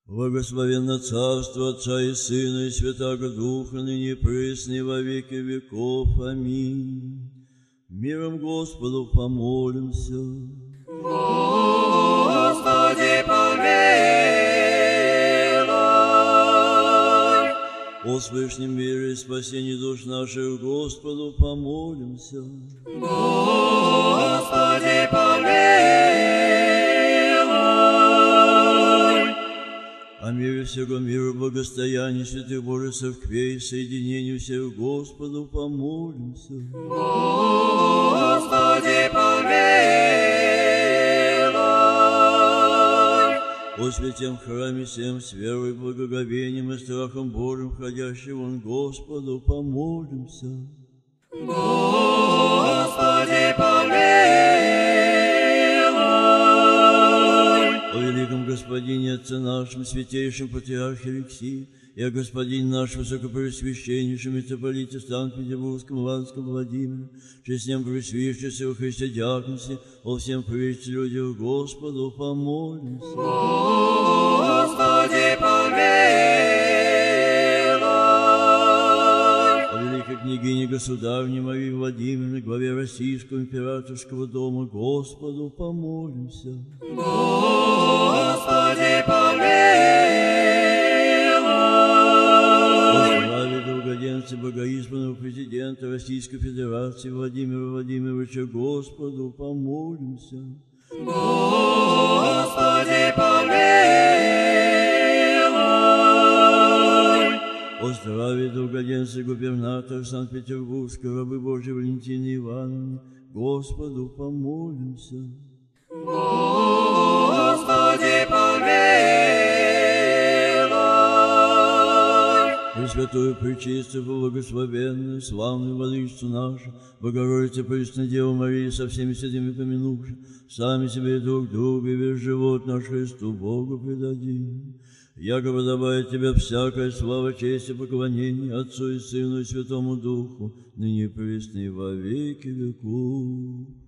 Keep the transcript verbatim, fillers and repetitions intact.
Благословенно Царство Отца и Сына и Святаго Духа, ныне и присно во веки веков. Аминь. Миром Господу помолимся. Господи, помилуй. О свышнем мире и спасении душ наших Господу помолимся. Господи, помилуй. О мире всего мира, благостоянии святых Божьих церквей, соединению всех Господу помолимся. Господи, помилуй. О святем храме всем с верой, благоговением и страхом Божьим, входящим вон Господу помолимся. Господи, помилуй. О великом Господине Отце нашем, святейшем Патриархе Алексии, и о Господине нашем Высокопреосвященнейшем митрополите Санкт-Петербургском, Иванском Владимире, честнем пресвящемся во Христе диаконсе, о всем прежде людях Господу помолимся. Господи, помилуй. О великой княгине государыне Марии Владимировне, главе Российского императорского дома, Господу помолимся. Господи, помилуй. Долгоденца, богоизбранного президента Российской Федерации Владимира Владимировича, Господу помолимся. Господи, помилуй. О здравии долгоденца губернатора Санкт-Петербургской рабы Божьей Валентины Ивановны, Господу помолимся. Господи, помилуй. Пресвятую, пречистую, благословенную, славную владычицу нашу, Богородицу пресную Деву Марию, со всеми святыми помянувши, сами себе и друг друга, и весь живот наш Христу Богу предадим. Яко подобает Тебе всякая слава, честь и поклонение Отцу и Сыну и Святому Духу, ныне и присно и во веки веков.